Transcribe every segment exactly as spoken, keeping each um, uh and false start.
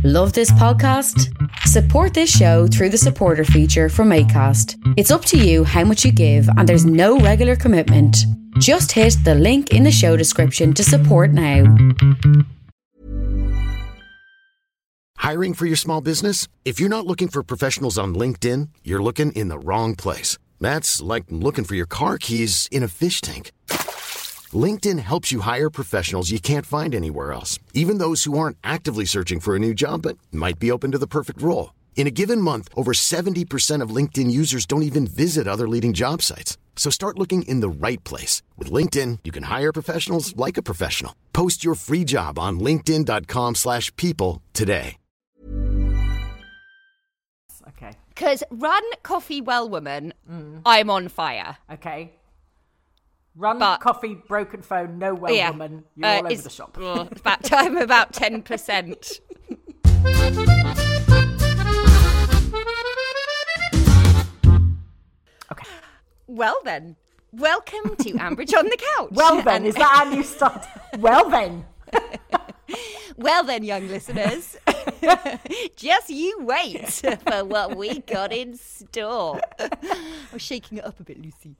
Love this podcast? Support this show through the supporter feature from Acast. It's up to you how much you give and there's no regular commitment. Just hit the link in the show description to support now. Hiring for your small business? If you're not looking for professionals on LinkedIn, you're looking in the wrong place. That's like looking for your car keys in a fish tank. LinkedIn helps you hire professionals you can't find anywhere else, even those who aren't actively searching for a new job but might be open to the perfect role. In a given month, over seventy percent of LinkedIn users don't even visit other leading job sites. So start looking in the right place. With LinkedIn, you can hire professionals like a professional. Post your free job on linkedin.com slash people today. Okay. Because run, coffee, well, woman, mm. I'm on fire. Okay. Run, but, coffee, broken phone, no well, yeah, woman. You're uh, all over the shop. Well, it's about time, about ten percent. Okay. Well then, welcome to Ambridge on the Couch. Well then, and, is that how you start? Well then. Well then, young listeners, just you wait for what we got in store. I'm shaking it up a bit, Lucy.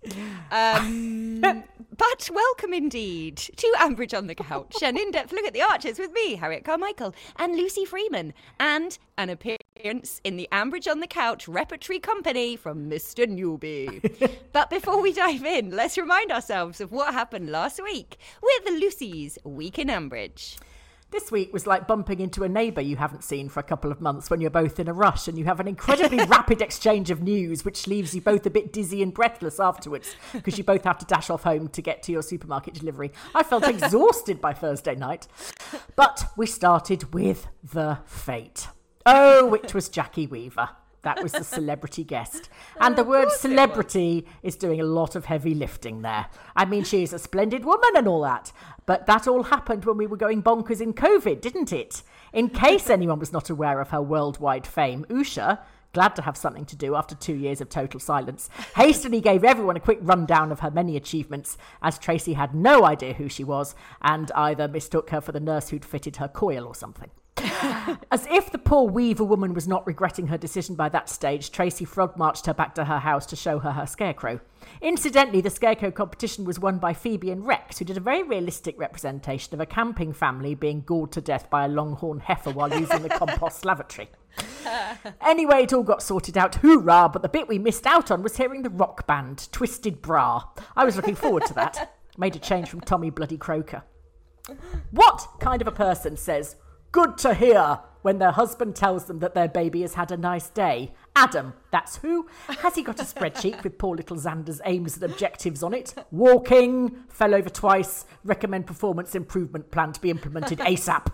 Um, but welcome indeed to Ambridge on the Couch, an in-depth look at the Archers with me, Harriet Carmichael, and Lucy Freeman, and an appearance in the Ambridge on the Couch repertory company from Mister Newby. But before we dive in, let's remind ourselves of what happened last week with Lucy's Week in Ambridge. This week was like bumping into a neighbour you haven't seen for a couple of months when you're both in a rush and you have an incredibly rapid exchange of news which leaves you both a bit dizzy and breathless afterwards because you both have to dash off home to get to your supermarket delivery. I felt exhausted by Thursday night. But we started with the fate. Oh, it was Jackie Weaver. That was the celebrity guest. And the word celebrity is doing a lot of heavy lifting there. I mean, she's a splendid woman and all that. But that all happened when we were going bonkers in COVID, didn't it? In case anyone was not aware of her worldwide fame, Usha, glad to have something to do after two years of total silence, hastily gave everyone a quick rundown of her many achievements, as Tracy had no idea who she was and either mistook her for the nurse who'd fitted her coil or something. As if the poor Weaver woman was not regretting her decision by that stage, Tracy frog marched her back to her house to show her her scarecrow. Incidentally, the scarecrow competition was won by Phoebe and Rex, who did a very realistic representation of a camping family being gored to death by a longhorn heifer while using the compost lavatory. Anyway, it all got sorted out, hoorah, but the bit we missed out on was hearing the rock band, Twisted Bra. I was looking forward to that. Made a change from Tommy Bloody Croker. What kind of a person says, "Good to hear," when their husband tells them that their baby has had a nice day? Adam, that's who. Has he got a spreadsheet with poor little Xander's aims and objectives on it? Walking, fell over twice, recommend performance improvement plan to be implemented ASAP.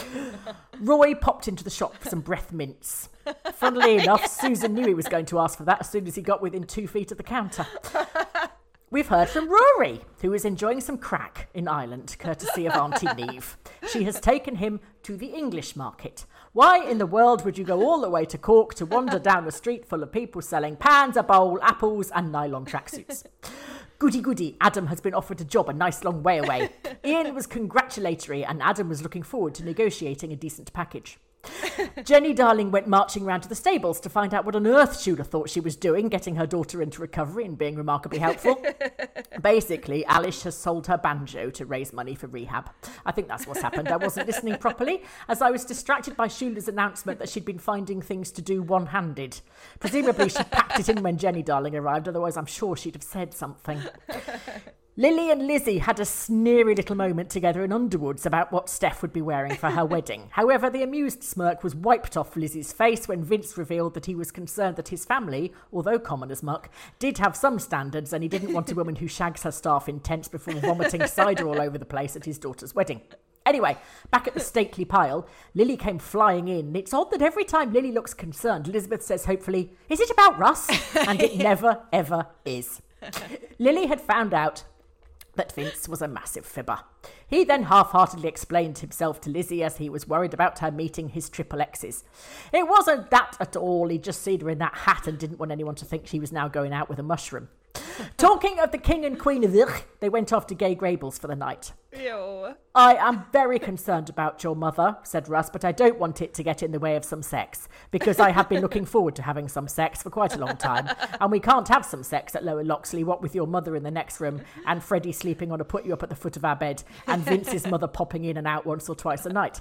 Roy popped into the shop for some breath mints. Funnily enough, Susan knew he was going to ask for that as soon as he got within two feet of the counter. We've heard from Rory, who is enjoying some crack in Ireland, courtesy of Auntie Neve. She has taken him to the English market. Why in the world would you go all the way to Cork to wander down a street full of people selling pans, a bowl, apples and nylon tracksuits? Goody goody, Adam has been offered a job a nice long way away. Ian was congratulatory and Adam was looking forward to negotiating a decent package. Jenny Darling went marching round to the stables to find out what on earth she would have thought she was doing, getting her daughter into recovery and being remarkably helpful. Basically, Alice has sold her banjo to raise money for rehab. I think that's what's happened. I wasn't listening properly, as I was distracted by Shula's announcement that she'd been finding things to do one-handed. Presumably she packed it in when Jenny Darling arrived, otherwise I'm sure she'd have said something. Lily and Lizzie had a sneery little moment together in Underwoods about what Steph would be wearing for her wedding. However, the amused smirk was wiped off Lizzie's face when Vince revealed that he was concerned that his family, although common as muck, did have some standards and he didn't want a woman who shags her staff in tents before vomiting cider all over the place at his daughter's wedding. Anyway, back at the stately pile, Lily came flying in. It's odd that every time Lily looks concerned, Elizabeth says hopefully, "Is it about Russ?" And it never, ever is. Lily had found out that Vince was a massive fibber. He then half-heartedly explained himself to Lizzie as he was worried about her meeting his triple X's. It wasn't that at all, he'd just seen her in that hat and didn't want anyone to think she was now going out with a mushroom. Talking of the King and Queen of Ugh, they went off to Gay Grables for the night. Ew. I am very concerned about your mother, said Russ, but I don't want it to get in the way of some sex, because I have been looking forward to having some sex for quite a long time, and we can't have some sex at Lower Loxley, what with your mother in the next room, and Freddie sleeping on a put-you-up at the foot of our bed, and Vince's mother popping in and out once or twice a night.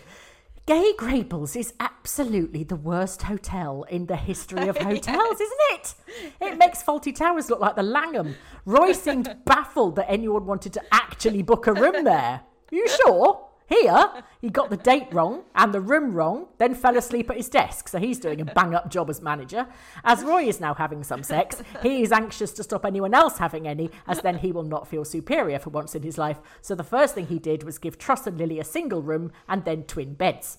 Gay Grables is absolutely the worst hotel in the history of hotels, isn't it? It makes Fawlty Towers look like the Langham. Roy seemed baffled that anyone wanted to actually book a room there. You sure? Here, he got the date wrong and the room wrong, then fell asleep at his desk, so he's doing a bang-up job as manager. As Roy is now having some sex, he is anxious to stop anyone else having any, as then he will not feel superior for once in his life. So the first thing he did was give Truss and Lily a single room and then twin beds.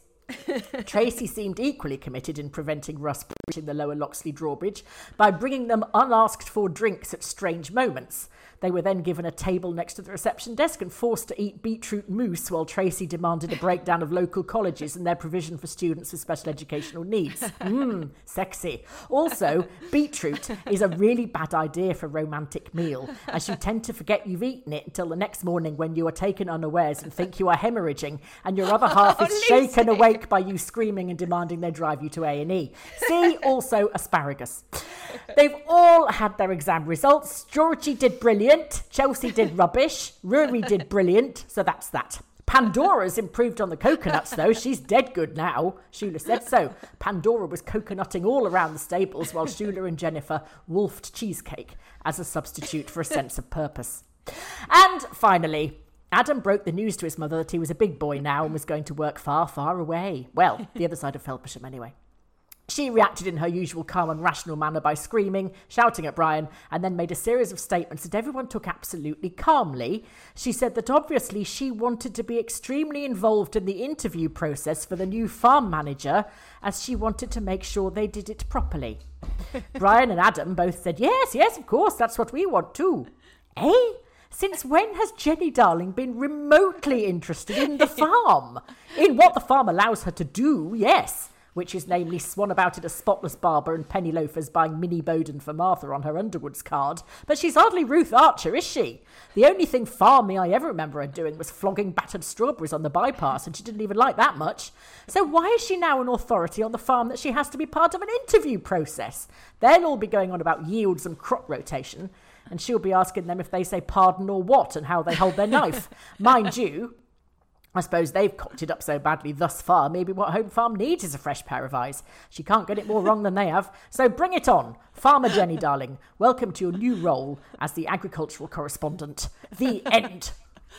Tracy seemed equally committed in preventing Russ breaching the Lower Loxley drawbridge by bringing them unasked for drinks at strange moments. They were then given a table next to the reception desk and forced to eat beetroot mousse while Tracy demanded a breakdown of local colleges and their provision for students with special educational needs. Mmm, sexy. Also, beetroot is a really bad idea for a romantic meal, as you tend to forget you've eaten it until the next morning when you are taken unawares and think you are hemorrhaging, and your other half is shaken awake by you screaming and demanding they drive you to A and E. See also asparagus. They've all had their exam results. Georgie did brilliant. Chelsea did rubbish. Rory did brilliant. So that's that. Pandora's improved on the coconuts, though. She's dead good now. Shula said so. Pandora was coconutting all around the stables while Shula and Jennifer wolfed cheesecake as a substitute for a sense of purpose. And finally, Adam broke the news to his mother that he was a big boy now and was going to work far, far away. Well, the other side of Felpersham anyway. She reacted in her usual calm and rational manner by screaming, shouting at Brian, and then made a series of statements that everyone took absolutely calmly. She said that obviously she wanted to be extremely involved in the interview process for the new farm manager, as she wanted to make sure they did it properly. Brian and Adam both said, yes, yes, of course, that's what we want too. Eh? Since when has Jenny Darling been remotely interested in the farm? In what the farm allows her to do, yes. Which is namely swan about at a spotless barber and penny loafers buying Minnie Bowden for Martha on her Underwoods card. But she's hardly Ruth Archer, is she? The only thing farmy I ever remember her doing was flogging battered strawberries on the bypass, and she didn't even like that much. So why is she now an authority on the farm that she has to be part of an interview process? They'll all be going on about yields and crop rotation, and she'll be asking them if they say pardon or what and how they hold their knife. Mind you, I suppose they've cocked it up so badly thus far, maybe what Home Farm needs is a fresh pair of eyes. She can't get it more wrong than they have. So bring it on. Farmer Jenny Darling, welcome to your new role as the agricultural correspondent. The end.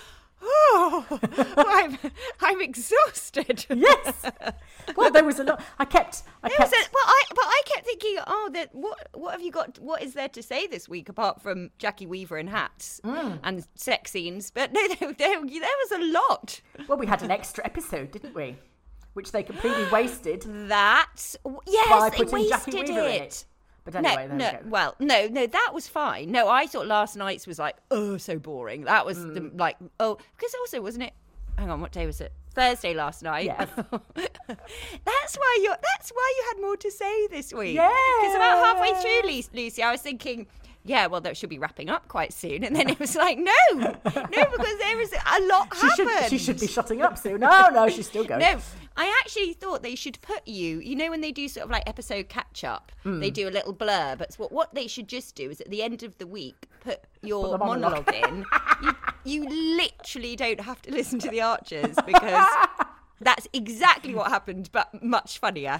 Oh, I'm, I'm exhausted. Yes. Well, there was a lot. I kept. I There kept. was a, well, I, but I kept thinking, oh, that what what have you got? What is there to say this week apart from Jackie Weaver in hats Mm. and sex scenes? But no, there, there, there was a lot. Well, we had an extra episode, didn't we? Which they completely wasted That yes, by they putting wasted Jackie Weaver it. in it. But anyway, no, there no, we go. well, no, no, that was fine. No, I thought last night's was like, oh, so boring. That was Mm. the, like, oh, because also wasn't it? Hang on, what day was it? Thursday last night. Yes. that's why you. That's why you had more to say this week. Yeah. Because about halfway through, Lu- Lucy, I was thinking, yeah, well, that should be wrapping up quite soon, and then it was like, no, no, because there was a lot She should, happened. she should be shutting up soon. No, no, she's still going. No, I actually thought they should put you, you know, when they do sort of like episode catch up, Hmm. they do a little blurb. But what, what they should just do is at the end of the week, put your the monologue. monologue in. You, you literally don't have to listen to the Archers because that's exactly what happened, but much funnier.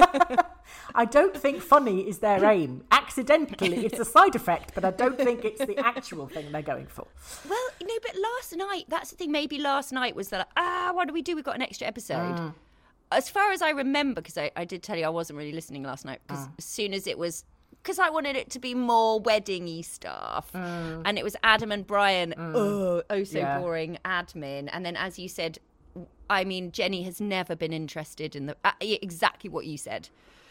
I don't think funny is their aim. Accidentally, it's a side effect, but I don't think it's the actual thing they're going for. Well, you know, but last night, that's the thing, maybe last night was that, ah, what do we do? We've got an extra episode. Mm. As far as I remember, because I, I did tell you I wasn't really listening last night, because Mm. as soon as it was, because I wanted it to be more wedding-y stuff, and it was Adam and Brian, oh, oh so Yeah. boring admin, and then as you said, I mean, Jenny has never been interested in the, uh, exactly what you said.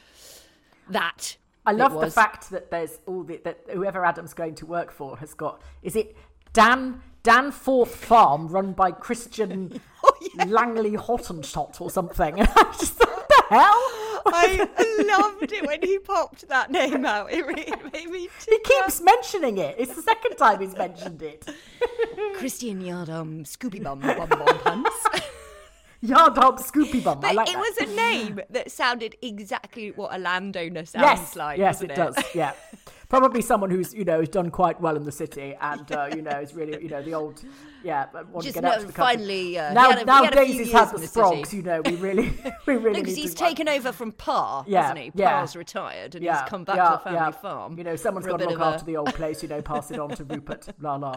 That. I it love the was. fact that there's all the, that whoever Adam's going to work for has got, is it Dan Danforth Farm run by Christian Oh, yeah. Langley Hottentot or something? And I just thought, What the hell? I loved it when he popped that name out. It really made me. He keeps mentioning it. It's the second time he's mentioned it. Christian Yardum, Scooby Bum, Bum Bum Pants. Yardum Scoopy Bum. But I like it that. was a name that sounded exactly what a landowner sounds Yes, like. yes, wasn't it does. Yeah, probably someone who's you know has done quite well in the city, and uh, you know is really you know the old yeah. Want Just to get out no, to the country. finally, uh, now he had a, he now had a few Daisy's years had in the the frogs. city. You know, we really we really Because need he's to, taken over from Pa, Yeah, hasn't he? yeah. Pa's retired and yeah, he's come back yeah, to the family yeah. farm. You know, someone's for a got to bit look of after a- the old place. You know, pass it on to Rupert. La la.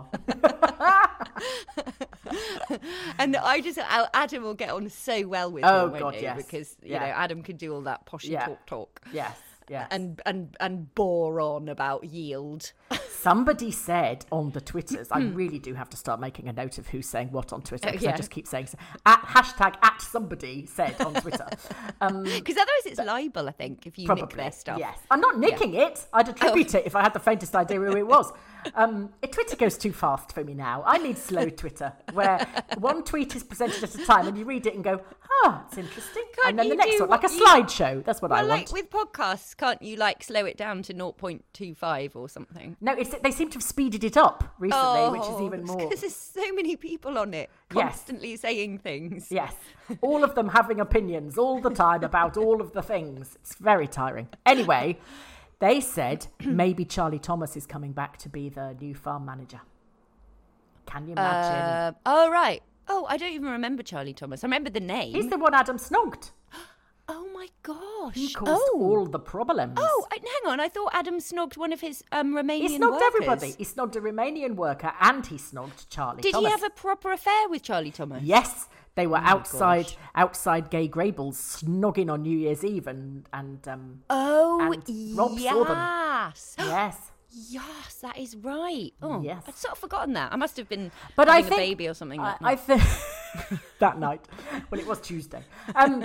And I just, Adam will get on so well with Oh, him, won't God, he? yes. Because, you Yeah. know, Adam can do all that poshy Yeah. talk talk. Yes, yes. And, and, and bore on about yield. Somebody said on the Twitters, I really do have to start making a note of who's saying what on Twitter, Oh, because yeah. I just keep saying, at hashtag at somebody said on Twitter. Um, Because otherwise it's libel, I think, if you Probably, nick their stuff. yes. I'm not nicking it. I'd attribute it if I had the faintest idea who it was. Um, it, Twitter goes too fast for me now. I need slow Twitter, where one tweet is presented at a time and you read it and go, oh, it's interesting. Can't and then you the next do one, like a what you- slideshow. That's what I Well, want. like with podcasts, can't you, like, slow it down to zero point two five or something? No, it's, they seem to have speeded it up recently, which is even more. Because there's so many people on it, Yes. constantly saying things. Yes, all of them having opinions all the time about all of the things. It's very tiring. Anyway, they said maybe Charlie Thomas is coming back to be the new farm manager. Can you imagine? Uh, oh, right. Oh, I don't even remember Charlie Thomas. I remember the name. He's the one Adam snogged. Oh, my gosh. He caused oh. all the problems. Oh, I- hang on. I thought Adam snogged one of his um, Romanian he snogged workers. everybody. He snogged a Romanian worker and he snogged Charlie Did Thomas. he have a proper affair with Charlie Thomas? Yes, they were outside gosh. outside Gay Grables snogging on New Year's Eve and, and um, Oh, And Rob saw them. yes. yes. Yes, that is right. Oh, Yes. I'd sort of forgotten that. I must have been But I having think a baby or something. I, that I night. think that night. Well, it was Tuesday. Um,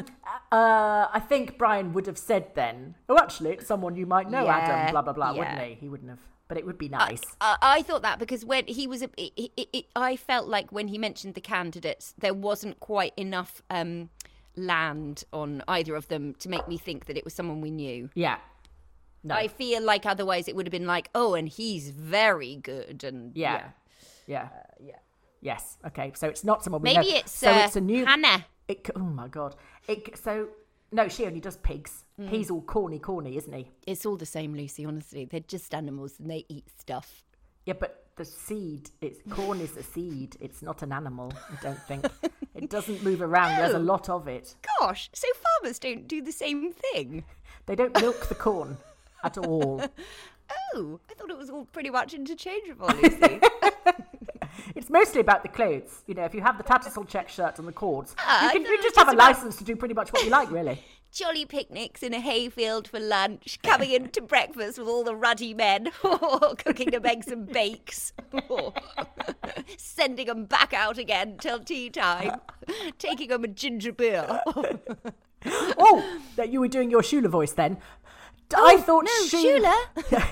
uh, I think Brian would have said then, "Oh, actually, it's someone you might know, Yeah, Adam." Blah blah blah, wouldn't yeah. he? He wouldn't have. But it would be nice. I, I thought that because when he was, a, it, it, it, I felt like when he mentioned the candidates, there wasn't quite enough um, land on either of them to make me think that it was someone we knew. yeah. No. I feel like otherwise it would have been like, oh, and he's very good, and yeah. Yeah. yeah. Yes. Okay. So it's not someone we Maybe know. it's so uh, it's a new. Hannah. It, c- oh my god. It, c- so no, she only does pigs. Mm. He's all corny, corny, isn't he? It's all the same, Lucy. Honestly, they're just animals and they eat stuff. Yeah, but the seed, it's corn is a seed. It's not an animal, I don't think. It doesn't move around. There's a No. lot of it. Gosh, so farmers don't do the same thing. They don't milk the corn at all. Oh, I thought it was all pretty much interchangeable, Lucy. It's mostly about the clothes. You know, if you have the Tattersall check shirt and the cords, Ah, you I can thought you it was just have a just about- license to do pretty much what you like, really. Jolly picnics in a hayfield for lunch, coming into breakfast with all the ruddy men, cooking them eggs and bakes, sending them back out again till tea time, taking them a ginger beer. Oh, that you were doing your Shula voice then. I thought no, she... Shula.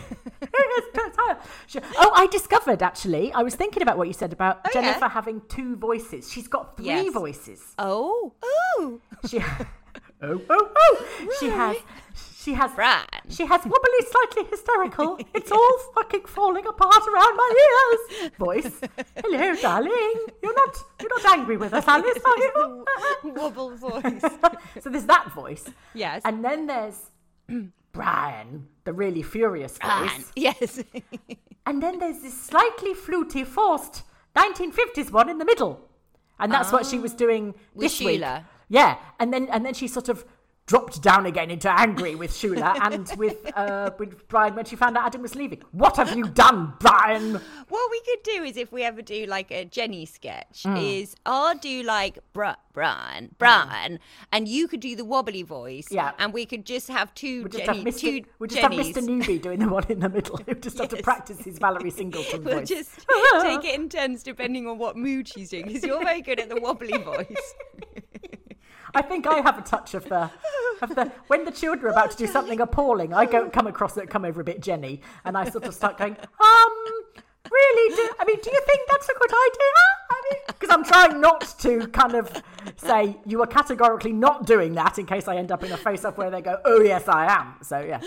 Oh, I discovered, actually, I was thinking about what you said about Oh, yeah? Jennifer having two voices. She's got three Yes. voices. Oh, oh, She... Oh, oh, oh! She has... She has... Brian. She has wobbly, slightly hysterical. It's all fucking falling apart around my ears. Voice. Hello, darling. You're not. You're not angry with us, Alice, are you? Wobble voice. So there's that voice. Yes. And then there's Brian, the really furious voice. Brian. Yes. And then there's this slightly fluty, forced nineteen fifties one in the middle. And that's what she was doing With this week. Sheila. Yeah. And then and then she sort of dropped down again into angry with Shula and with uh, with Brian when she found out Adam was leaving. What have you done, Brian? What we could do is if we ever do like a Jenny sketch Hmm. is I'll do like Bri- Brian, Brian, and you could do the wobbly voice. Yeah. And we could just have two We just Jenny, have Mister two We just Jennies. have Mister Newbie doing the one in the middle. He'll just have to Yes. practice his Valerie Singleton We'll voice. just take it in turns depending on what mood she's in because you're very good at the wobbly voice. I think I have a touch of the, of the when the children are about to do something appalling, I go come across it, come over a bit Jenny, and I sort of start going, um, Really? Do, I mean, do you think that's a good idea? I mean, because I'm trying not to kind of say you are categorically not doing that in case I end up in a face-off where they go, oh, yes, I am. So, yeah.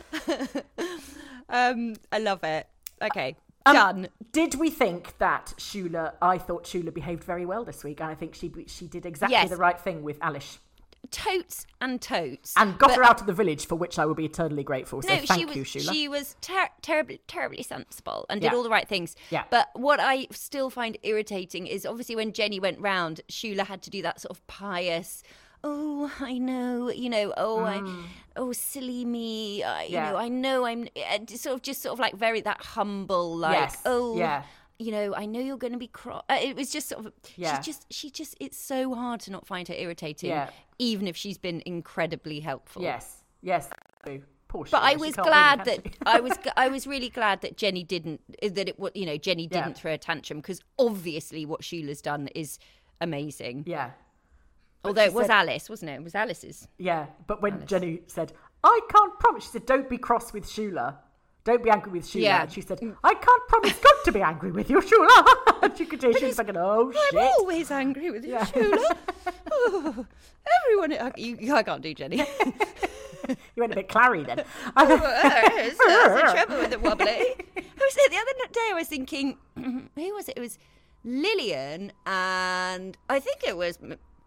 um, I love it. Okay, um, done. Did we think that Shula, I thought Shula behaved very well this week, and I think she she did exactly yes. the right thing with Alice. Totes and totes. And got but, her out of the village, for which I will be eternally grateful. So no, thank she was, you, Shula. She was ter- terribly, terribly sensible and did Yeah. all the right things. Yeah. But what I still find irritating is obviously when Jenny went round, Shula had to do that sort of pious, oh, I know, you know, oh, I, oh, silly me, I, you Yeah. know, I know I'm uh, sort of just sort of like very that humble, like, Yes. oh, Yeah. you know, I know you're going to be cross. Uh, it was just sort of, Yeah. she just, she just, it's so hard to not find her irritating, Yeah. even if she's been incredibly helpful. Yes, yes. Poor But Shula, I she was can't glad really, that can she? I was I was really glad that Jenny didn't that it was you know Jenny Yeah. didn't throw a tantrum, because obviously what Shula's done is amazing. Yeah. But Although she it was said- Alice, wasn't it? It was Alice's. Yeah, but when Jenny said, I can't promise, she said, don't be cross with Shula. Don't be angry with Shula. Yeah. And she said, I can't promise God to be angry with you, Shula. And you could hear she was thinking, oh, I'm shit. always angry with you, Yeah. Shula. Oh, everyone, you, I can't do Jenny. You went a bit clary then. There's the trouble with the wobbly. I was the other day. I was thinking, who was it? It was Lillian, and I think it was.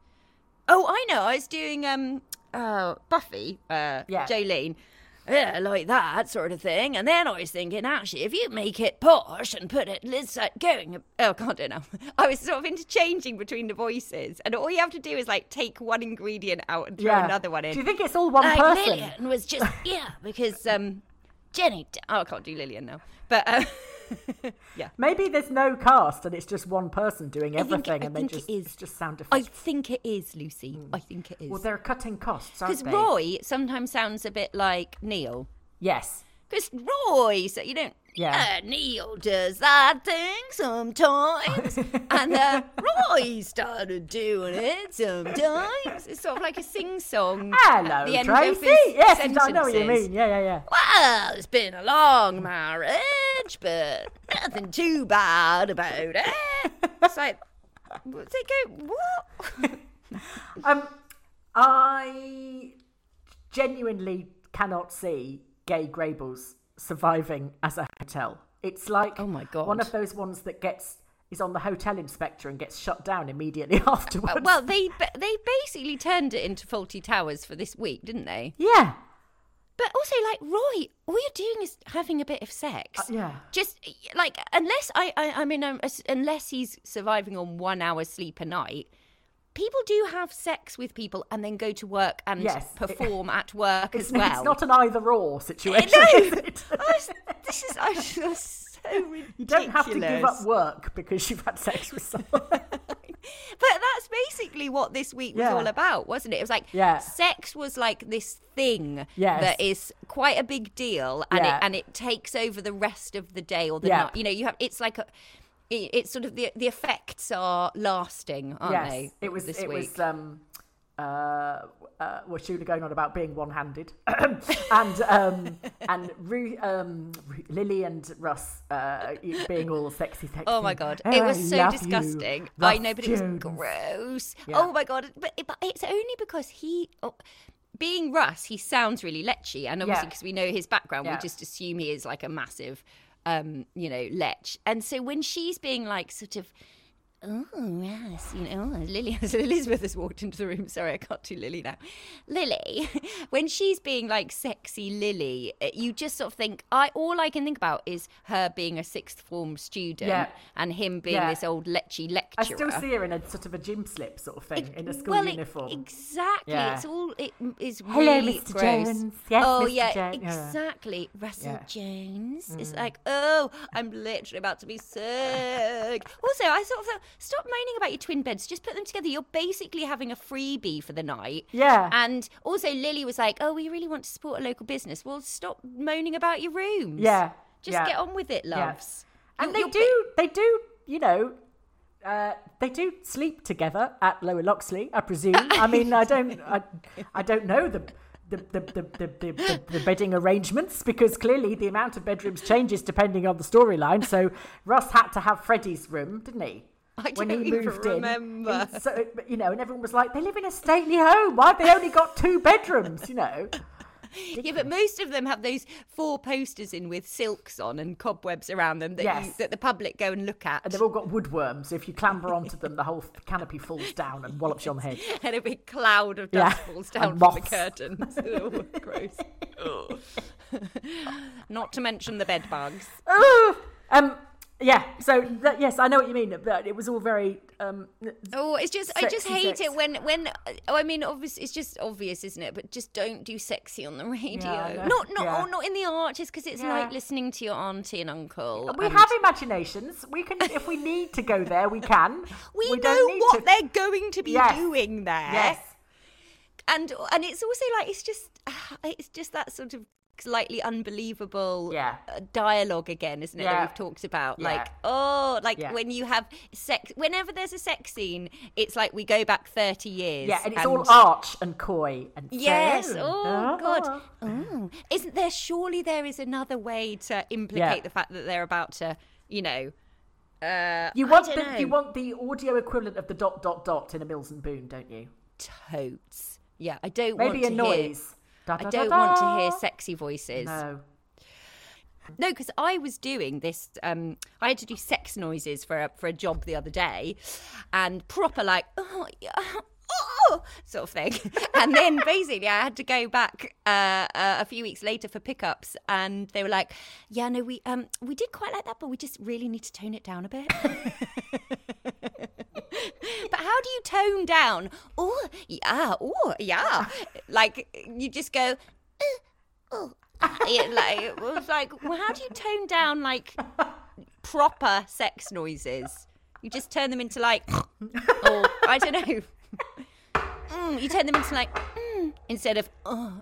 Oh, I know. I was doing um, uh, Buffy, uh, Yeah. Jolene. Yeah, like that sort of thing. And then I was thinking, actually, if you make it posh and put it, it's like going. Oh, I can't do it now. I was sort of interchanging between the voices, and all you have to do is like take one ingredient out and throw Yeah. another one in. Do you think it's all one Like person? Lillian was just yeah, because um, Jenny. Oh, I can't do Lillian now, but uh, yeah. Maybe there's no cast and it's just one person doing I think- everything I and they think it just, is. it's just sound I effects. think it is, Lucy. I think it is. Well, they're cutting costs, aren't Because they? Roy sometimes sounds a bit like Neil. Yes. Because Roy, so you don't. Yeah. Uh, Neil does that thing sometimes, and uh, Roy started doing it sometimes. It's sort of like a sing-song. Hello, at the end Tracy. of his Yes, I know what you sentences. mean. Yeah, yeah, yeah. Well, it's been a long marriage, but nothing too bad about it. It's like, they go, what? Um, I genuinely cannot see Gay Grables surviving as a hotel. It's like Oh my God. one of those ones that gets is on the hotel inspector and gets shut down immediately afterwards. Uh, well, they they basically turned it into Faulty Towers for this week, didn't they? yeah, But also, like, Roy, all you're doing is having a bit of sex. Uh, yeah. Just, like, unless, I, I, I mean, um, as- unless he's surviving on one hour's sleep a night, people do have sex with people and then go to work and Yes. perform at work it's, as well. it's not an either-or situation. No. Is it? I was- this is I was so ridiculous. You don't have to give up work because you've had sex with someone. But that's basically what this week was Yeah. all about, wasn't it? It was like Yeah. sex was like this thing Yes. that is quite a big deal, and Yeah. it and it takes over the rest of the day or the Yeah. night. You know, you have it's like a, it, it's sort of the the effects are lasting, aren't yes, they? it was. this It week. was. Um, uh, uh, was Shula going on about being one-handed, and um, and Ru, um, Ru- Lily and Russ uh, being all sexy, sexy. Oh my god, Oh, it I was so love you, disgusting. I Russ know, but Jones. it was gross. Yeah. Oh my god, but, but it's only because he. Oh, being Russ, he sounds really lechy, and obviously Yeah. because we know his background, Yeah. we just assume he is like a massive, um, you know, lech. And so when she's being like sort of, oh yes, you know, oh, Lily, Elizabeth has walked into the room. Sorry, I can't do Lily now. Lily, when she's being like sexy Lily, you just sort of think, I all I can think about is her being a sixth form student Yeah. and him being Yeah. this old lechy I lecturer. still see her in a sort of a gym slip sort of thing in a school well, it- uniform. exactly. Yeah. It's all. It is Hello, really Mister gross. Jones. Yes, oh Mister yeah, Jones. Yeah. exactly. Russell Yeah. Mm. Jones. It's like, oh, I'm literally about to be sick. Also, I sort of thought, stop moaning about your twin beds. Just put them together. You're basically having a freebie for the night. Yeah. And also, Lily was like, oh, we really want to support a local business. Well, stop moaning about your rooms. Yeah. Just yeah. get on with it, Yeah. loves. And You- they you're do, they do, you know, uh, they do sleep together at Lower Loxley, I presume. I mean, I don't, I, I don't know the the the, the, the, the, the the bedding arrangements, because clearly the amount of bedrooms changes depending on the storyline. So Russ had to have Freddie's room, didn't he? I when don't he even moved remember. in. So, you know, and everyone was like, they live in a stately home. Why have they only got two bedrooms, you know? Yeah, but most of them have those four posters in with silks on and cobwebs around them that, Yes. you, that the public go and look at. And they've all got woodworms. So if you clamber onto them, the whole canopy falls down and wallops you on the head. And a big cloud of Yeah. dust falls down And from the moths. curtains. Oh, gross. Ugh. Not to mention the bed bugs. Ugh. Um, yeah, so that, yes, I know what you mean. But it was all very. Um, Oh, it's just I just Sexy hate sex. it when when oh, I mean obviously it's just obvious, isn't it? But just don't do sexy on the radio. Yeah, I know. Not not Yeah. oh, not in the arches, because it's Yeah. like listening to your auntie and uncle. we and have imaginations. We can, if we need to go there, we can. we, don't know need what to- they're going to be Yes. doing there. Yes. and and it's also like it's just it's just that sort of slightly unbelievable Yeah. uh, dialogue again, isn't it, Yeah. that we've talked about? Yeah. Like, oh, like Yeah. when you have sex, whenever there's a sex scene, it's like we go back thirty years. Yeah, and it's all arch and coy and Yes. fair. Oh, Ah. God. Oh. Isn't there, surely there is another way to implicate Yeah. the fact that they're about to, you know, uh, You want I the don't know. you want the audio equivalent of the dot dot dot in a Mills and Boon, don't you? totes. Yeah, I don't Maybe want a to noise. hear... Da, I da, don't da, want to da. hear sexy voices. No. No, because I was doing this. Um, I had to do sex noises for a, for a job the other day, and proper like oh, yeah, oh sort of thing. And then basically I had to go back uh, uh, a few weeks later for pickups, and they were like, "Yeah, no, we um we did quite like that, but we just really need to tone it down a bit." But how do you tone down? Oh yeah, oh yeah. Like you just go. Uh, oh. It, like, it was like, well, how do you tone down like proper sex noises? You just turn them into like, or I don't know. Mm, you turn them into like mm, instead of. Oh.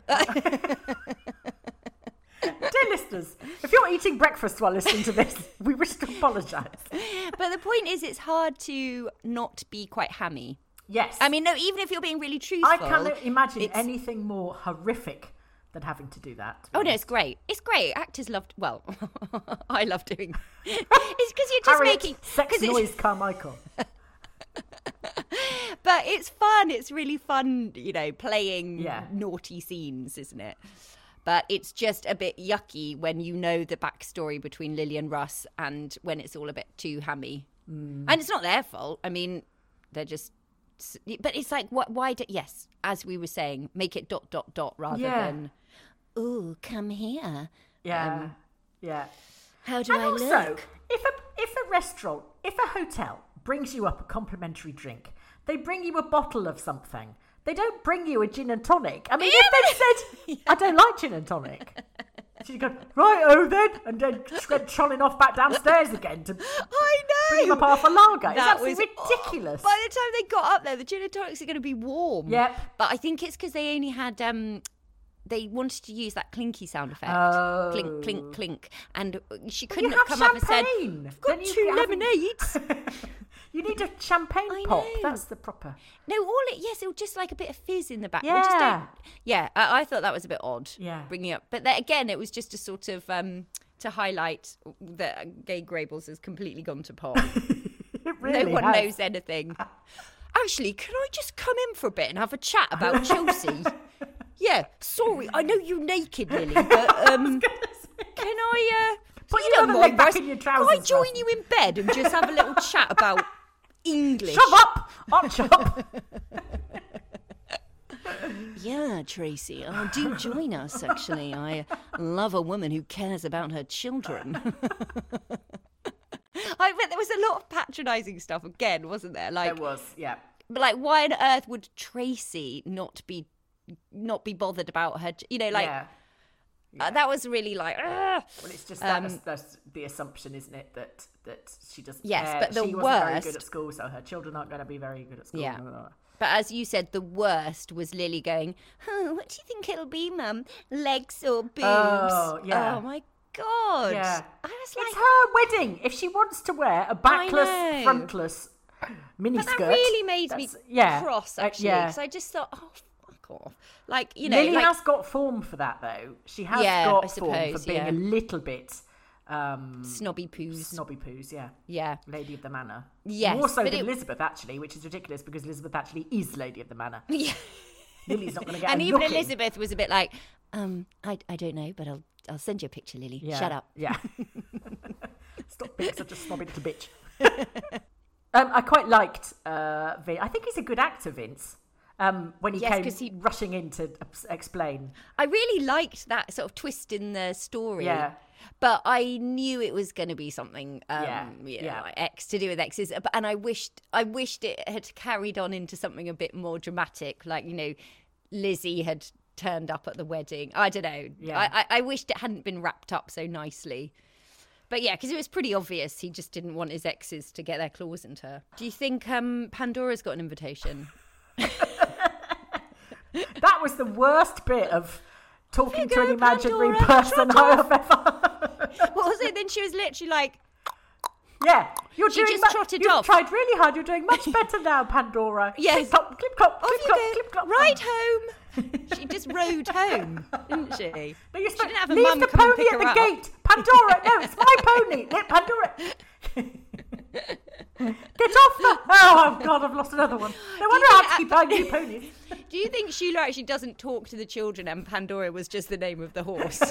Dear listeners, if you're eating breakfast while listening to this, we wish to apologise. But the point is, it's hard to not be quite hammy. Yes. I mean, no, even if you're being really truthful, I cannot imagine it's- anything more horrific than having to do that. to be Oh no, honest. it's great. It's great. Actors love. Well, I love doing. It's because you're just Harriet, making sex 'cause it's- noise Carmichael. But it's fun. It's really fun, you know, playing Yeah. naughty scenes, isn't it? But it's just a bit yucky when you know the backstory between Lily and Russ, and when it's all a bit too hammy. Mm. And it's not their fault. I mean, they're just. But it's like, what? Why? Do, yes, as we were saying, make it dot dot dot rather Yeah. than, "Ooh, come here." Yeah. Um, yeah. How do And I also, look? if a if a restaurant, if a hotel brings you up a complimentary drink, they bring you a bottle of something. They don't bring you a gin and tonic. I mean, if they said, "I don't like gin and tonic," she'd go, "Right, oh then," and then went trolling off back downstairs again to I know. bring him up half a lager. It's That absolutely was- ridiculous. By the time they got up there, the gin and tonics are going to be warm. Yep. But I think it's because they only had, um, they wanted to use that clinky sound effect. Oh. Clink, clink, clink. And she But couldn't you have have come up and said, champagne. "I've got Then you two can have- lemonades." You need a champagne I pop. know. That's the proper. No, all it, yes, it was just like a bit of fizz in the back. Well, just Yeah. don't- yeah, I, I thought that was a bit odd. Yeah. Bringing up. But then, again, it was just a sort of, um, to highlight that Gay Grables has completely gone to pot. It really No one has. knows anything. Actually, can I just come in for a bit and have a chat about Chelsea? Yeah, sorry, I know you're naked, Lily, but um, can I? Uh, Put you your don't other leg mind, back Russ, in your Can I trousers, join Russ. you in bed and just have a little chat about English? Shove up, hot chop. Yeah, Tracy, oh, do join us. Actually, I love a woman who cares about her children. I bet there was a lot of patronising stuff again, wasn't there? Like, There was, yeah. But like, why on earth would Tracy not be not be bothered about her? You know, like yeah. uh, that was really like. Ugh. Well, it's just that, Um, that's the assumption, isn't it, that that she doesn't Yes, care. but the she wasn't very worst- good at school, so her children aren't going to be very good at school. Yeah. Blah, blah, blah. But as you said, the worst was Lily going, "Oh, what do you think it'll be, Mum? Legs or boobs?" Oh, yeah. Oh my god. Yeah. I was It's like, her wedding. If she wants to wear a backless, know. frontless miniskirt. but that really made me that's- yeah, cross uh, actually, yeah. because I just thought, oh, fuck fuck off. Like, you know, Lily like, has got form for that, though. She has Yeah, got I form suppose, for being yeah. a little bit um, snobby poos. snobby poos. Yeah, Yeah. Lady of the Manor. Yes, more so but than it- Elizabeth, actually, which is ridiculous because Elizabeth actually is Lady of the Manor. Yeah. Lily's not going to get And a even look in. Elizabeth was a bit like, um, I, I don't know, but I'll I'll send you a picture, Lily. Yeah, Shut up. Yeah. Stop being such a snobby little bitch. um, I quite liked uh, Vince. I think he's a good actor, Vince. Um, when he Yes, came 'cause he- rushing in to ex- explain. I really liked that sort of twist in the story. Yeah. But I knew it was going to be something, um, Yeah, you know, yeah. like X to do with X's. But- And I wished, I wished it had carried on into something a bit more dramatic, like, you know, Lizzie had turned up at the wedding. I don't know. Yeah. I, I, I wished it hadn't been wrapped up so nicely. But yeah, because it was pretty obvious he just didn't want his exes to get their claws into her. Do you think um, Pandora's got an invitation? That was the worst bit of talking Here to an you go, imaginary Pandora, person trot I off. have ever. What was it? Then she was literally like, Yeah, you're She doing. just mu- trotted you've off. tried really hard. You're doing much better now, Pandora. Yes. Clip clop, clip clop, off clip you clop, go, clip clop. right home. She just rode home, didn't she? No, you're She supposed didn't have a leave mum the come and pony pick at her the up. gate. Pandora, no, it's my pony. Let Pandora. Get off the. Oh God, I've lost another one. No wonder I have to keep buying new ponies. Do you think Sheila actually doesn't talk to the children and Pandora was just the name of the horse?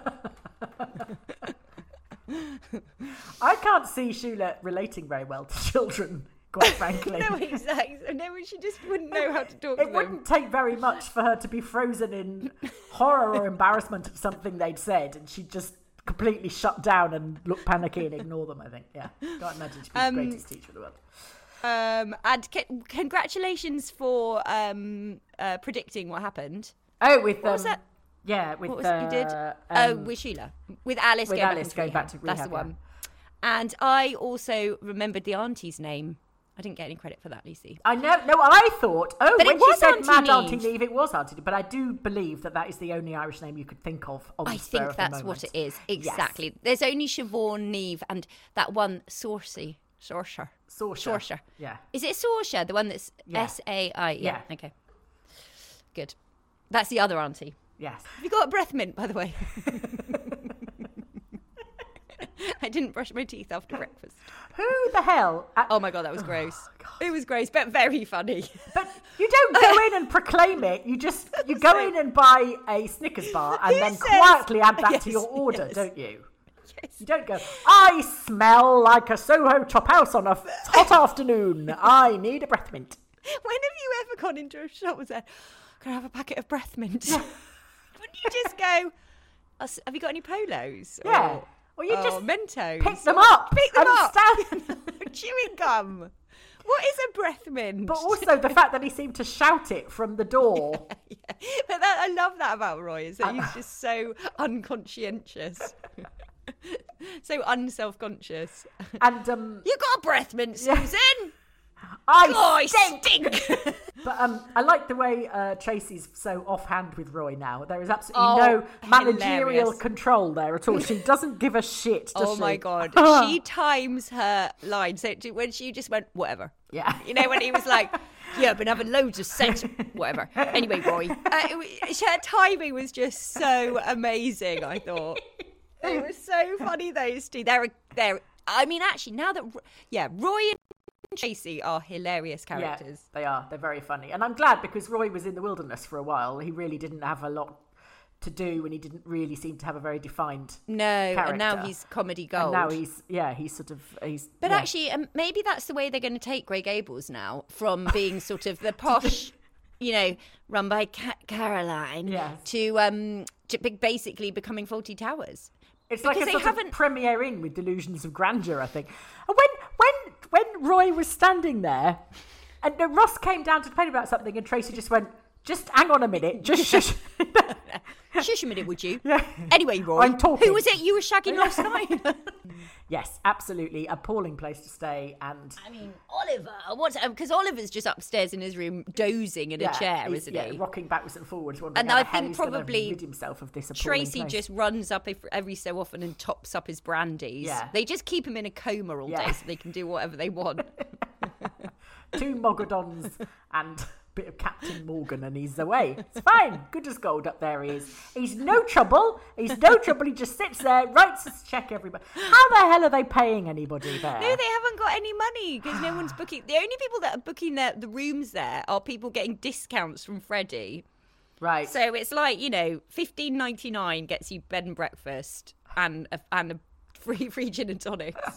I can't see Shula relating very well to children, quite frankly. No, exactly. No, she just wouldn't know how to talk to It them. wouldn't take very much for her to be frozen in horror or embarrassment at something they'd said, and she'd just completely shut down and look panicky and ignore them, I think. Yeah. Can't imagine she'd be Um, the greatest teacher in the world. Um, and c- congratulations for um, uh, predicting what happened. Oh, with What was um, that? Yeah, with What was it you did? uh, oh, um, with Sheila. With Alice with going Alice back going into back rehab. to That's the rehab, one. And I also remembered the auntie's name. I didn't get any credit for that, Lucy. I know. No, I thought. Oh, But it when she was said Auntie Mad Neve. Auntie Neve, it was Auntie Neve. But I do believe that that is the only Irish name you could think of. On I the spur think of the that's what moment. it is. Exactly. There's only Siobhan, Neve, and that one, Saucy. Sorcerer. Saoirse. Sorcerer. Yeah. Is it Saoirse, the one that's Yeah. S A I? Yeah. Yeah. Okay. Good. That's the other auntie. Yes. Have you got a breath mint, by the way? I didn't brush my teeth after breakfast. Who the hell? uh, Oh my God, that was gross. It was gross, but very funny. But you don't go in and proclaim it. You just you go in and buy a Snickers bar and Who then says- quietly add that Yes, to your order, yes. don't you? Yes. You don't go, I smell like a Soho chop house on a f- hot afternoon. I need a breath mint. When have you ever gone into a shop and said, can I have a packet of breath mint? Wouldn't you just go, "Oh, s- have you got any polos? Yeah. Or, Or you or just Mentos? pick them up. Pick them and up. stand- Chewing gum. What is a breath mint? But also the fact that he seemed to shout it from the door. Yeah. But that, I love that about Roy, is that he's just so unconscientious. So unself-conscious. And um, You got a breath mint, Susan? I Oh, I stink. stink. But um, I like the way uh, Tracy's so offhand with Roy now. There is absolutely Oh, no managerial hilarious. control there at all. She doesn't give a shit, does Oh she? my God. She times her line. So to- when she just went, whatever. Yeah. You know, when he was like, yeah, I've been having loads of sex, whatever. Anyway, Roy. Uh, it, was- her timing was just so amazing, I thought. It was so funny, those two. They're, they're, I mean, actually, now that, yeah, Roy and Tracy are hilarious characters. Yeah, they are. They're very funny. And I'm glad because Roy was in the wilderness for a while. He really didn't have a lot to do and he didn't really seem to have a very defined No, and now character. he's comedy And gold. now he's, yeah, he's sort of, he's... But yeah. actually, um, maybe that's the way they're going to take Grey Gables now, from being sort of the posh, you know, run by Ca- Caroline, Yes. to um, to be- basically becoming Fawlty Towers. It's like a because they sort haven't- of premiere in with Delusions of Grandeur, I think. And when when when Roy was standing there, and uh, Ross came down to complain about something, and Tracy just went, "Just hang on a minute, just shush." Shush a minute, would you? Yeah. Anyway, Roy, I'm talking. who was it you were shagging last night? Yes, absolutely appalling place to stay, and I mean, Oliver, what's because Oliver's just upstairs in his room dozing in yeah, a chair, he's, isn't yeah, he? rocking backwards and forwards, wondering And how I the hell think he's gonna probably rid himself of this appalling Tracy place. just runs up every, every so often and tops up his brandies. Yeah. They just keep him in a coma all Yeah. day so they can do whatever they want. two Mogadons and bit of Captain Morgan and he's away. It's fine. Good as gold up there he is. He's no trouble. He's no trouble. He just sits there, writes his check everybody. How the hell are they paying anybody there? No, they haven't got any money because no one's booking. The only people that are booking the, the rooms there are people getting discounts from Freddie. Right. So it's like, you know, fifteen ninety-nine gets you bed and breakfast and a, and a free, free gin and tonics.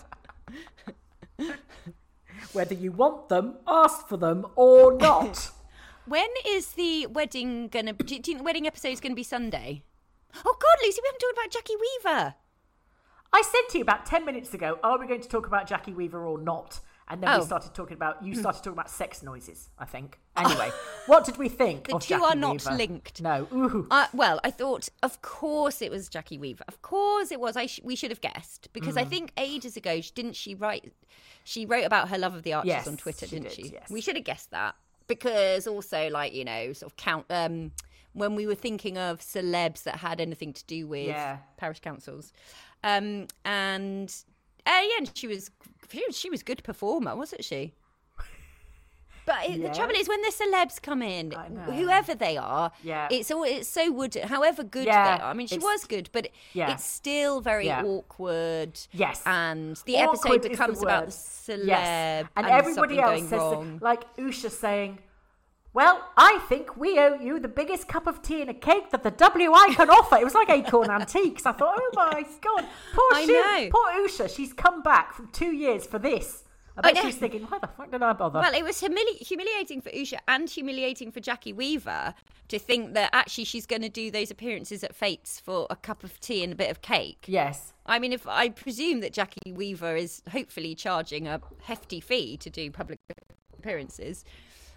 Whether you want them, ask for them, or not. When is the wedding going to... Do you think the wedding episode is going to be Sunday? Oh, God, Lucy, we haven't talked about Jackie Weaver. I said to you about ten minutes ago, are we going to talk about Jackie Weaver or not? And then Oh. we started talking about, you started talking about sex noises, I think. Anyway, what did we think The of two Jackie are not Weaver? linked. No. Ooh. Uh, well, I thought, of course it was Jackie Weaver. Of course it was. I sh- we should have guessed. Because I Mm. think ages ago, she- didn't she write... She wrote about her love of the Archers Yes, on Twitter, she didn't did, she? yes. We should have guessed that. Because also, like, you know, sort of count... Um, when we were thinking of celebs that had anything to do with Yeah. parish councils. Um, and... Uh, yeah, and she was... She was, she was a good performer, wasn't she? But it, the Yes. trouble is when the celebs come in, I know. whoever they are, Yeah. it's all it's so wood. However good Yeah, they are, I mean, she it's- was good, but yeah. it's still very Yeah. awkward. Yes. and the Awkward episode is the becomes about word. the celeb Yes. And, and everybody something else going says, wrong. that, like Usha saying, well, I think we owe you the biggest cup of tea and a cake that the W I can offer. It was like Acorn Antiques. I thought, oh my God. Poor, I Shu- know. poor Usha. She's come back from two years for this. I I bet know. she's thinking, why the fuck did I bother? Well, it was humili- humiliating for Usha and humiliating for Jackie Weaver to think that actually she's going to do those appearances at Fates for a cup of tea and a bit of cake. Yes. I mean, if I presume that Jackie Weaver is hopefully charging a hefty fee to do public appearances.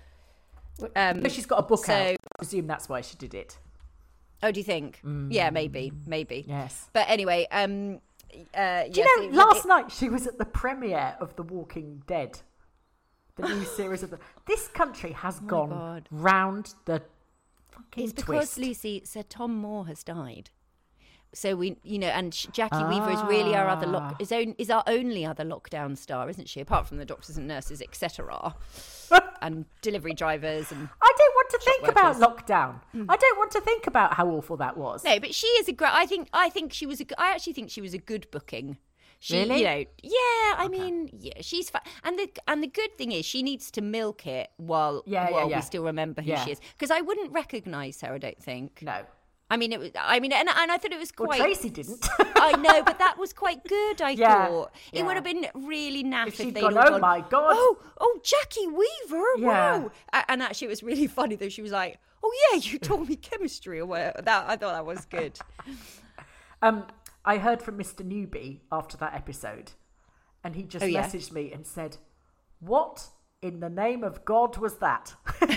Um, But she's got a book so- out. I presume that's why she did it. Oh, do you think? Yeah, maybe, maybe. Yes. But anyway, um, uh, Do you yes, know, it- last it- night she was at the premiere of The Walking Dead, the new series of the. This country has gone Oh God. round the fucking It's because twist. Lucy, Sir Tom Moore has died. So we, you know, and Jackie Weaver is really our other Ah. lock, is, own, is our only other lockdown star, isn't she? Apart from the doctors and nurses, et cetera, and delivery drivers and. I don't want to think about workers. lockdown. I don't want to think about how awful that was. No, but she is a great. I think. I think she was a. g- I actually think she was a good booking. She, Really? You know. Yeah. I mean, yeah. She's fine. And the and the good thing is she needs to milk it while Yeah, yeah, while yeah. we still remember who Yeah. she is. Because I wouldn't recognise her. I don't think. No. I mean, it was. I mean, and, and I thought it was Well, quite. Tracy didn't. I know, but that was quite good. I Yeah, thought it yeah. would have been really naff If if, she'd they'd gone, all "Oh gone, my God." oh, oh, Jackie Weaver, Yeah. wow! A- And actually, it was really funny though. She was like, "Oh yeah, you taught me chemistry," or whatever. That I thought that was good. Um, I heard from Mister Newby after that episode, and he just Oh, yeah? messaged me and said, "What in the name of God was that?"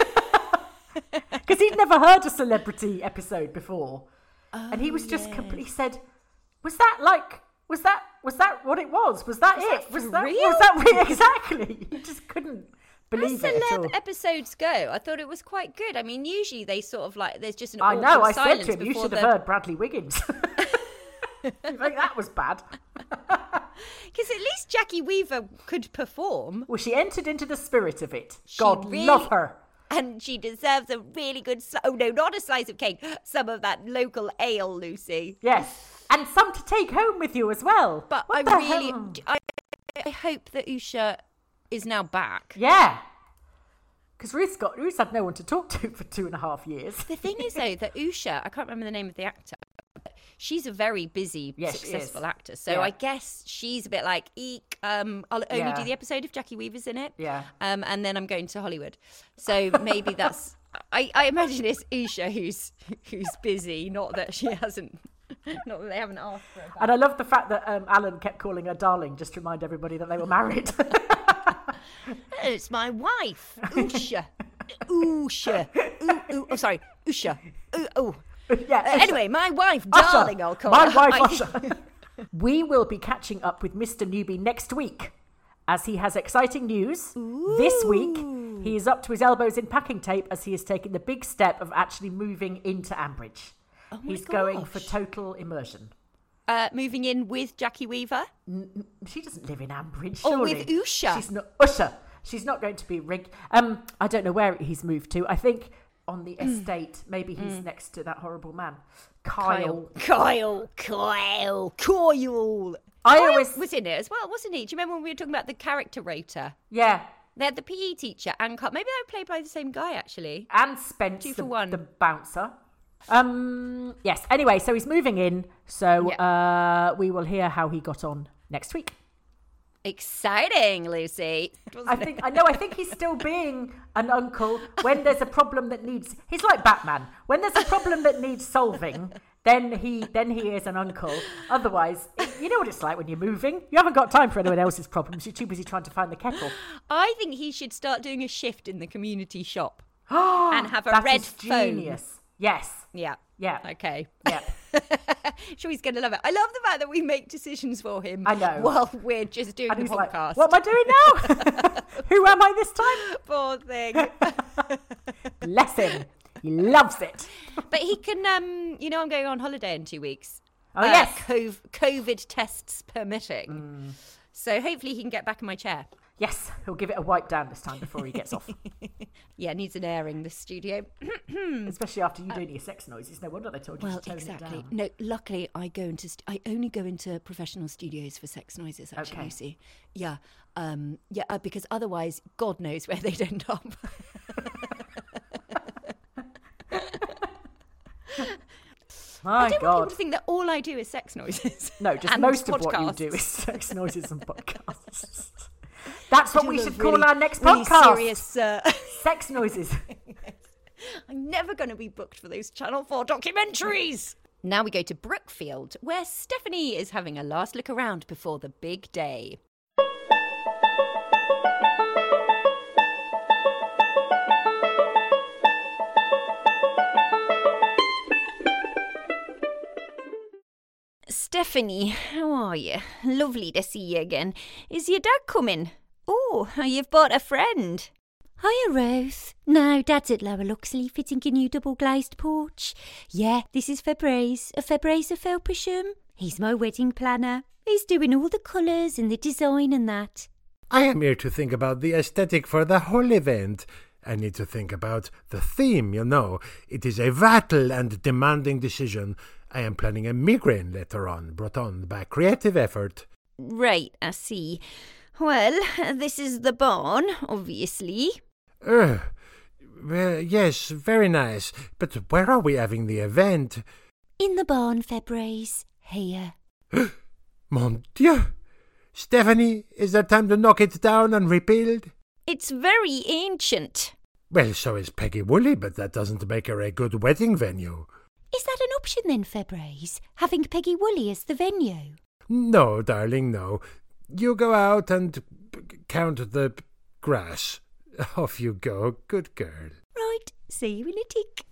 Because he'd never heard a celebrity episode before, and he was just yes. completely said, "Was that like? Was that? Was that what it was? Was that Was it? that was for that? real?" Was that real? Exactly?" He just couldn't As believe it at all. celeb episodes go, I thought it was quite good. I mean, usually they sort of like there's just an I awkward know. I said silence to him, "You before should the... have heard Bradley Wiggins." You think that was bad? Because at least Jackie Weaver could perform. Well, she entered into the spirit of it. She God really- love her. And she deserves a really good, sli- oh no, not a slice of cake, some of that local ale, Lucy. Yes, and some to take home with you as well. But What I the really, hell? I, I hope that Usha is now back. Yeah, because Ruth's got Ruth's had no one to talk to for two and a half years. The thing is, though, that Usha, I can't remember the name of the actor, but she's a very busy, Yes, she successful is. actor. So Yeah. I guess she's a bit like, eek, um, I'll only Yeah. do the episode if Jackie Weaver's in it. Yeah. Um, and then I'm going to Hollywood. So maybe that's, I, I imagine it's Usha who's who's busy, not that she hasn't, not that they haven't asked for her back. And I love the fact that um, Alan kept calling her darling, just to remind everybody that they were married. It's my wife, Usha. Usha. Ooh, ooh, oh, sorry, Usha. Ooh, ooh. yeah. Uh, anyway, my wife, Usher. darling, I'll call My her. wife, I- Usher. We will be catching up with Mister Newby next week, as he has exciting news. This week, he is up to his elbows in packing tape as he has taken the big step of actually moving into Ambridge. Oh my He's going for gosh. total immersion. Uh, moving in with Jackie Weaver. She doesn't live in Ambridge, Oh, surely. with Usha. She's not Usher. she's not going to be rig. Um, I don't know where he's moved to. I think on the estate. Maybe he's mm. next to that horrible man, Kyle. Kyle, Kyle, Kyle, Kyle. I Kyle always was in it as well, wasn't he? Do you remember when we were talking about the character rater? Yeah. They had the P E teacher and Kyle. Maybe they were played by the same guy, actually. And Spence, Two for the, one. the bouncer. Um. Yes. Anyway, so he's moving in. So yeah. uh, we will hear how he got on next week. Exciting, Lucy. I think I know. I think he's still being an uncle when there's a problem that needs. He's like Batman. When there's a problem that needs solving, then he then he is an uncle. Otherwise, you know what it's like when you're moving. You haven't got time for anyone else's problems. You're too busy trying to find the kettle. I think he should start doing a shift in the community shop and have a that red is phone. Genius. Yes. Yeah. Yeah. Okay. Yeah. Sure, he's going to love it. I love the fact that we make decisions for him. I know. While we're just doing and the he's podcast. Like, what am I doing now? Who am I this time? Poor thing. Bless him. He loves it. But he can, um, you know, I'm going on holiday in two weeks. Oh, uh, yes. COVID, COVID tests permitting. Mm. So hopefully he can get back in my chair. Yes, he'll give it a wipe down this time before he gets off. Yeah, needs an airing, this studio. Especially after you doing your sex noises. No wonder they told you well, to tone exactly. it down. No, luckily I go into st- I only go into professional studios for sex noises, actually, okay. Lucy. Yeah, um, yeah, uh, because otherwise, God knows where they'd end up. My I don't God. want people to think that all I do is sex noises. No, just most podcasts. of what you do is sex noises and podcasts. That's what we should really, call our next really podcast. Serious, uh... sex noises. I'm never going to be booked for those Channel four documentaries. Now we go to Brookfield, where Stephanie is having a last look around before the big day. Stephanie, how are you? Lovely to see you again. Is your dad coming? Oh, you've brought a friend. Hiya, Ruth. No, Dad's at Lower Luxley fitting a new double-glazed porch. Yeah, this is Fabrice, a Fabrice of Felpersham. He's my wedding planner. He's doing all the colours and the design and that. I am here to think about the aesthetic for the whole event. I need to think about the theme, you know. It is a vital and demanding decision. I am planning a migraine later on, brought on by creative effort. Right, I see. Well, this is the barn, obviously. Uh, well, yes, very nice. But where are we having the event? In the barn, Fabrice. Here. Mon Dieu! Stephanie, is there time to knock it down and rebuild? It's very ancient. Well, so is Peggy Woolley, but that doesn't make her a good wedding venue. Is that an option then, Fabrice? Having Peggy Woolley as the venue? No, darling, no. You go out and count the grass. Off you go, good girl. Right, see you in a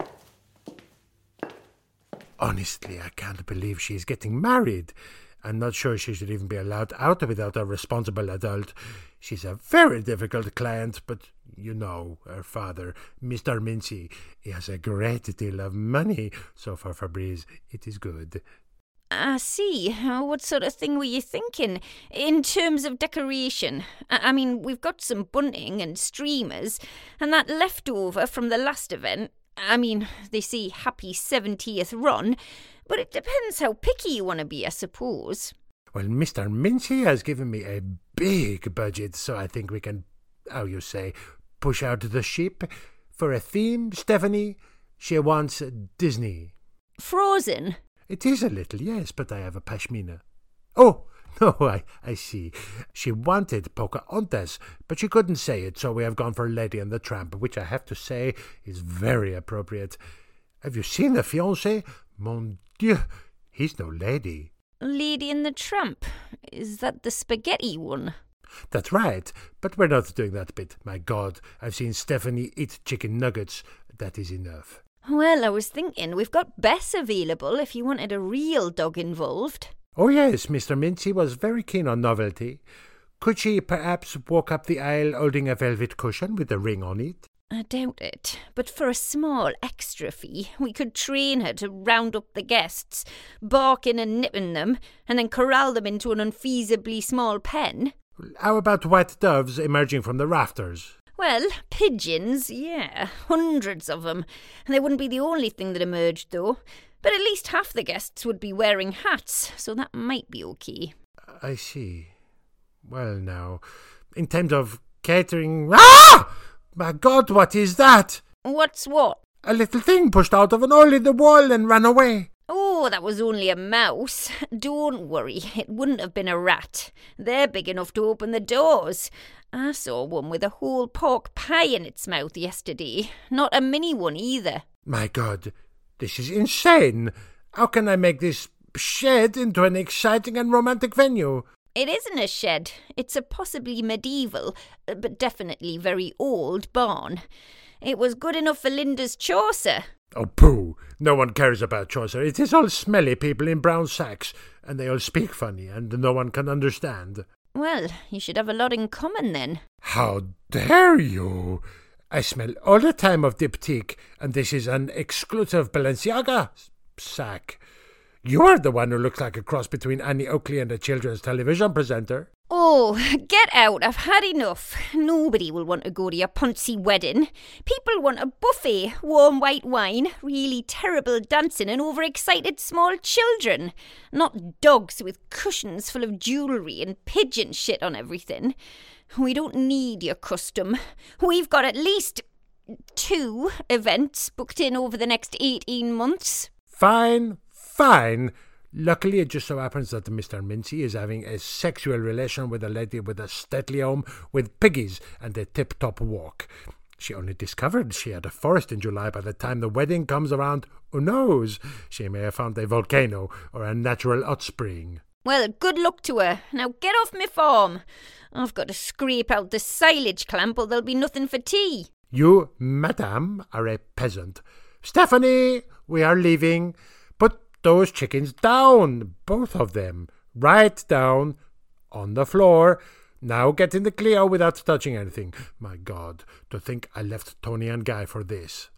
tick. Honestly, I can't believe she's getting married. I'm not sure she should even be allowed out without a responsible adult. She's a very difficult client, but you know, her father, Mister Mincy, he has a great deal of money, so for Fabrice, it is good. I see. What sort of thing were you thinking? In terms of decoration? I mean, we've got some bunting and streamers, and that leftover from the last event. I mean, they say happy seventieth run, but it depends how picky you want to be, I suppose. Well, Mister Mincy has given me a big budget, so I think we can, how you say, push out the ship. For a theme, Stephanie, she wants Disney. Frozen? It is a little, yes, but I have a pashmina. Oh, no, I, I see. She wanted Pocahontas, but she couldn't say it, so we have gone for Lady and the Tramp, which I have to say is very appropriate. Have you seen the fiancé? Mon Dieu, he's no lady. Lady and the Tramp? Is that the spaghetti one? That's right, but we're not doing that bit. My God, I've seen Stephanie eat chicken nuggets. That is enough. Well, I was thinking we've got Bess available if you wanted a real dog involved. Oh yes, Mister Mincy was very keen on novelty. Could she perhaps walk up the aisle holding a velvet cushion with a ring on it? I doubt it, but for a small extra fee, we could train her to round up the guests, barking and nipping them, and then corral them into an unfeasibly small pen. How about white doves emerging from the rafters? Well, pigeons, yeah, hundreds of them. And they wouldn't be the only thing that emerged, though. But at least half the guests would be wearing hats, so that might be okay. I see. Well, now, in terms of catering... Ah! My God, what is that? What's what? A little thing pushed out of an hole in the wall and ran away. Oh, that was only a mouse. Don't worry, it wouldn't have been a rat. They're big enough to open the doors. I saw one with a whole pork pie in its mouth yesterday. Not a mini one either. My God, this is insane. How can I make this shed into an exciting and romantic venue? It isn't a shed. It's a possibly medieval, but definitely very old barn. It was good enough for Linda's Chaucer. Oh, pooh. No one cares about Chaucer. It is all smelly people in brown sacks, and they all speak funny, and no one can understand. Well, you should have a lot in common then. How dare you? I smell all the time of diptyque, and this is an exclusive Balenciaga sack. You are the one who looks like a cross between Annie Oakley and a children's television presenter. Oh, get out. I've had enough. Nobody will want to go to your poncy wedding. People want a buffet, warm white wine, really terrible dancing and overexcited small children. Not dogs with cushions full of jewellery and pigeon shit on everything. We don't need your custom. We've got at least two events booked in over the next eighteen months. Fine, fine. Luckily, it just so happens that Mister Mincy is having a sexual relation with a lady with a stately home with piggies and a tip-top walk. She only discovered she had a forest in July. By the time the wedding comes around, who knows? She may have found a volcano or a natural hot spring. Well, good luck to her. Now get off me farm. I've got to scrape out the silage clamp or there'll be nothing for tea. You, madame, are a peasant. Stephanie, we are leaving. Put those chickens down, both of them, right down on the floor. Now get in the Clio without touching anything. My God, to think I left Tony and Guy for this.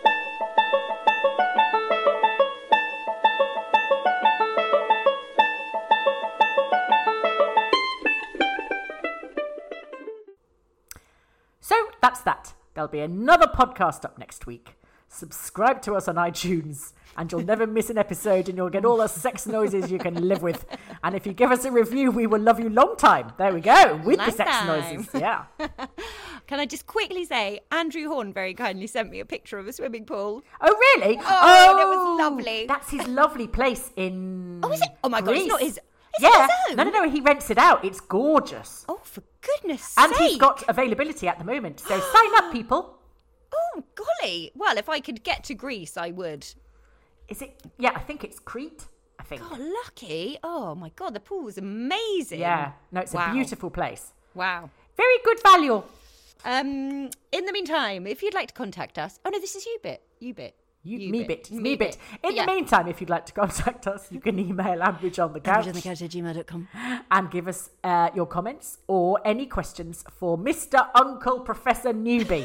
So that's that. There'll be another podcast up next week. Subscribe to us on iTunes and you'll never miss an episode and you'll get all the sex noises you can live with. And if you give us a review, we will love you long time. There we go, with Long the sex time. noises. Yeah. Can I just quickly say, Andrew Horn very kindly sent me a picture of a swimming pool. Oh, really? Oh, that was lovely. That's his lovely place in Oh, is it? Oh my God, it's not his... Is yeah. it his own? No, no, no, he rents it out. It's gorgeous. Oh, for goodness And sake. he's got availability at the moment. So sign up, people. Oh, golly. Well, if I could get to Greece, I would. Is it? Yeah, I think it's Crete. I think. God, lucky. Oh, my God, the pool was amazing. Yeah. No, it's Wow. a beautiful place. Wow. Very good value. Um, in the meantime, if you'd like to contact us... Oh, no, this is you bit. You bit. You, me bit. It's me Me bit. In Yeah. the meantime, if you'd like to contact us, you can email ambridge on the couch at gmail dot com. and give us uh, your comments or any questions for Mister Uncle Professor Newbie.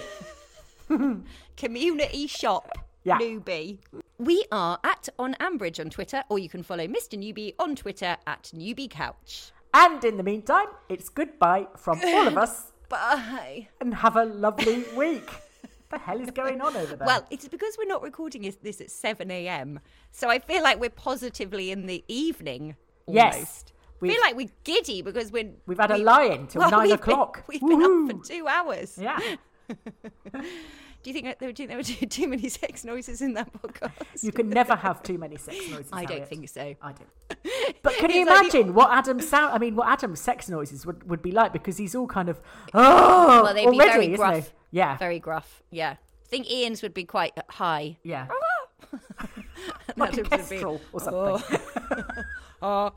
Community shop. Yeah. Newbie. We are at On Ambridge on Twitter, or you can follow Mister Newbie on Twitter at Newbie Couch. And in the meantime, it's goodbye from all of us Bye. and have a lovely week. What the hell is going on over there? Well, it's because we're not recording is- this at seven a.m. So I feel like we're positively in the evening. Yes. Almost. I We've- feel like we're giddy because we're... We've had a we- lie-in till well, nine we've o'clock. Been, we've been Woohoo. up for two hours. Yeah. Do you think that there were too, there were too, too many sex noises in that podcast? You can never have too many sex noises. I don't Harriet. think so. I do. But can you It's like the- imagine what Adam's sound? I mean, what Adam's sex noises would, would be like because he's all kind of oh Well, they'd already, be very isn't gruff. he? Yeah, Very gruff, yeah. I think Ian's would be quite high. yeah, And like a Adam's would be- kestrel or something. Oh.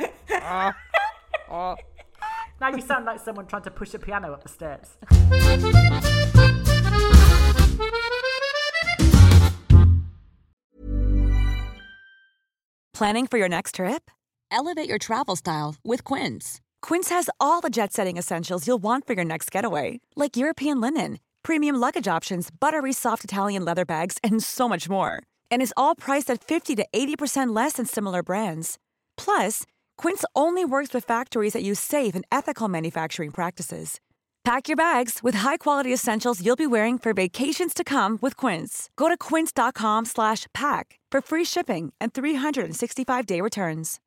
Oh. Now you sound like someone trying to push a piano up the stairs. Planning for your next trip? Elevate your travel style with Quince. Quince has all the jet-setting essentials you'll want for your next getaway, like European linen, premium luggage options, buttery soft Italian leather bags, and so much more. And is all priced at fifty to eighty percent less than similar brands. Plus, Quince only works with factories that use safe and ethical manufacturing practices. Pack your bags with high-quality essentials you'll be wearing for vacations to come with Quince. Go to quince.com slash pack for free shipping and three sixty-five day returns.